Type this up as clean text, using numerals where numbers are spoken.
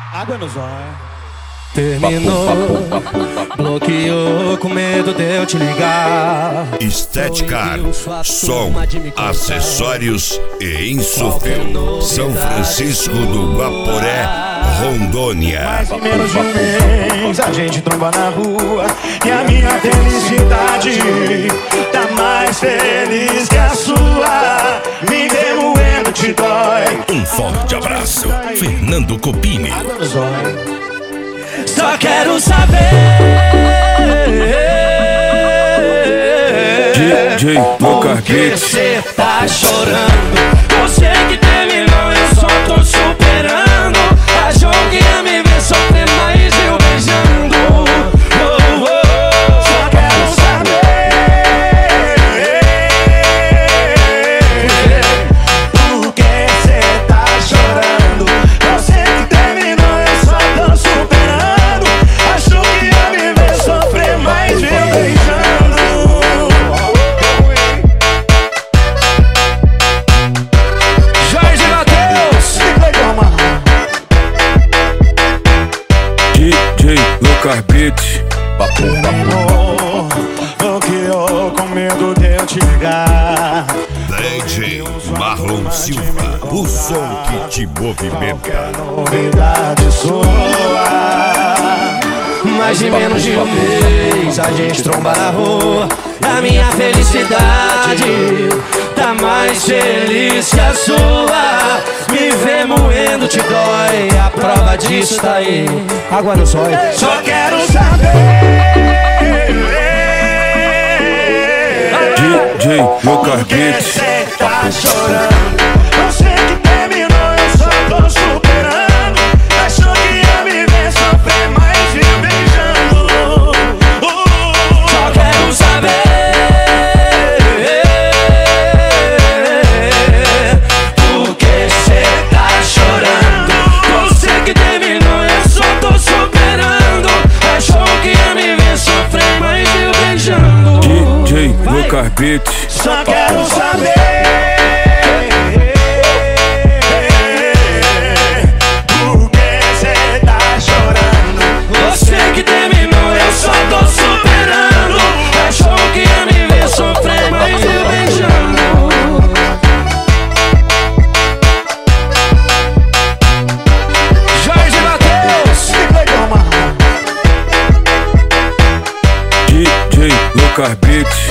Água no zóio. Terminou, bloqueou com medo de eu te ligar. Estética, som, acessórios e insufil. São Francisco do Guaporé, Rondônia. Mais em menos de um mês a gente tromba na rua e a minha felicidade tá mais feliz que a sua. Me remoendo te dói. Um forte abraço, Fernando Copini. Água no zóio. Só quero saber DJ por que cê tá chorando. Você que terminou, eu só tô superando. Achou que ia me ver sofrer, mas eu beijando. Só quero saber por que cê tá chorando. Você que terminou, eu só tô superando. Achou que ia me ver sofrer, mas eu beijando. Jorge Mateus, DJ Lucas Beats. Terminou, bloqueou com medo de eu te ligar. DJ Marlon Silva, o som que te movimenta. Novidade sua. mais de menos de um mês a gente tromba na rua. A minha felicidade tá mais feliz que a sua. Me ver moendo te dói, a prova disso tá aí. Água no zóio. Só quero saber DJ Lucas por que Beats. cê tá chorando. Você que terminou, eu só tô superando. Achou que ia me ver sofrer, mas viu beijando. Só quero saber por que cê tá chorando. Você que terminou, eu só tô superando. Achou que ia me ver sofrer, mas viu beijando. DJ Lucas Beats. Só quero saber por que cê tá chorando. Você que terminou, eu só tô superando. Achou que ia me ver sofrer, mas viu beijando. Jorge Mateus, DJ Lucas Beats.